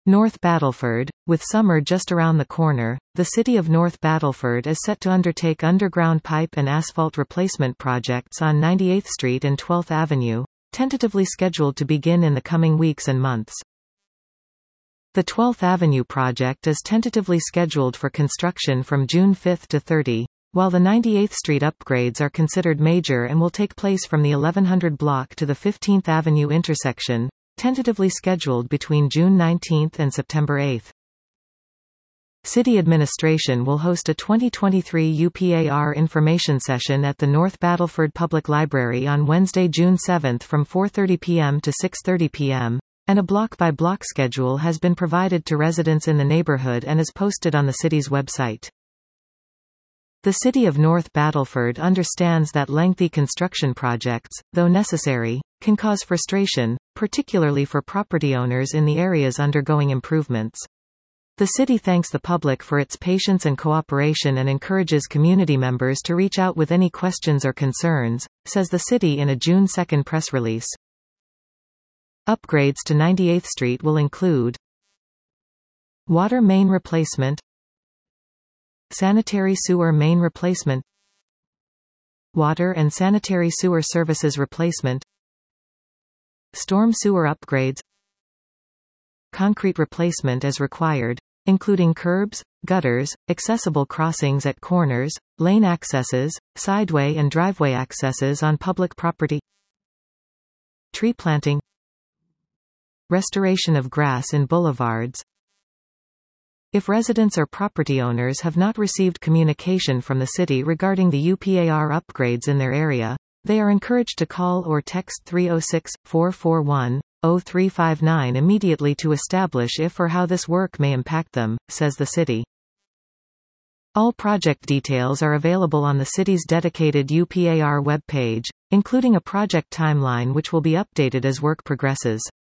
North Battleford. With summer just around the corner, the city of North Battleford is set to undertake underground pipe and asphalt replacement projects on 98th Street and 12th Avenue, tentatively scheduled to begin in the coming weeks and months. The 12th Avenue project is tentatively scheduled for construction from June 5 to 30, while the 98th Street upgrades are considered major and will take place from the 1100 block to the 15th Avenue intersection, tentatively scheduled between June 19 and September 8. City administration will host a 2023 UPAR information session at the North Battleford Public Library on Wednesday, June 7 from 4:30 p.m. to 6:30 p.m., and a block-by-block schedule has been provided to residents in the neighborhood and is posted on the city's website. The City of North Battleford understands that lengthy construction projects, though necessary, can cause frustration, particularly for property owners in the areas undergoing improvements. The city thanks the public for its patience and cooperation and encourages community members to reach out with any questions or concerns, says the city in a June 2 press release. Upgrades to 98th Street will include water main replacement, sanitary sewer main replacement, water and sanitary sewer services replacement, storm sewer upgrades, concrete replacement as required, including curbs, gutters, accessible crossings at corners, lane accesses, sideway and driveway accesses on public property, tree planting, restoration of grass in boulevards. If residents or property owners have not received communication from the city regarding the UPAR upgrades in their area, they are encouraged to call or text 306-441-0359 immediately to establish if or how this work may impact them, says the city. All project details are available on the city's dedicated UPAR web page, including a project timeline which will be updated as work progresses.